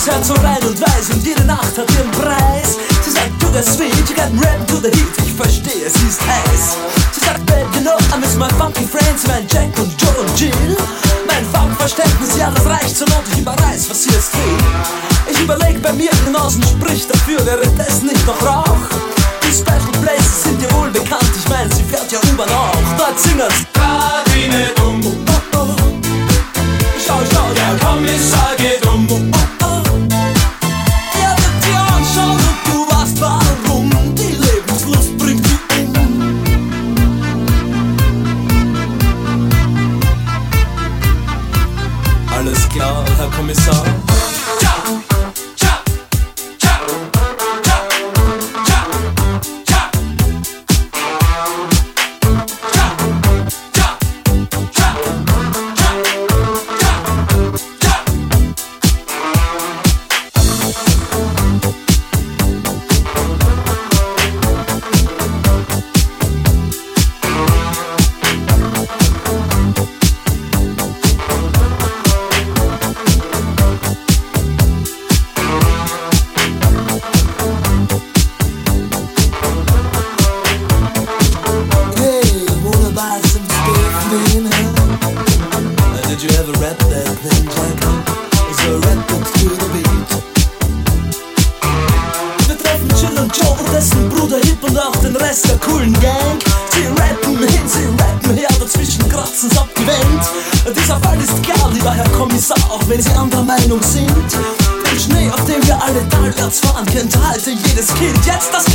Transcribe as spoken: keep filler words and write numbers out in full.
das Herz so rein und weiß und jede Nacht hat ihren Preis. Sie sagt, du der sweet, you got rap to the heat. Ich verstehe, sie ist heiß. Sie sagt, babe, you know, I miss my funky friends, mein Jack und Joe und Jill. Mein Funkverständnis, ja, das reicht zur Not, ich überreiß, was sie jetzt will. Ich überleg bei mir, genauso spricht dafür, wäre das nicht noch Rauch? Die Special Places sind dir wohl bekannt, ich mein, sie fährt ja U-Bahn auch. Dort singen's Fahr die nicht um. Oh, oh. Schau, schau, Der Kommissar geht um. Oh, oh. Er wird dir anschauen und du weißt warum. Die Lebenslust bringt die um. Alles klar, Herr Kommissar. Tja, tja, tja, tja, tja, tja. Tja, tja, tja, tja, tja, tja. Hey, wanna buy some stuff, man, huh? Uh, Did you ever rap that thing, Jack? So rap it to the beat. Wir treffen Jill und Joe und dessen Bruder Hip und auch den Rest der coolen Gang. Sie rappen hin, sie rappen her, dazwischen kratzen's ab die Wand. Dieser Fall ist klar, lieber Herr Kommissar, auch wenn Sie anderer Meinung sind. Den Schnee, auf dem wir alle talwärts fahren, kennt heute jedes Kind. Jetzt das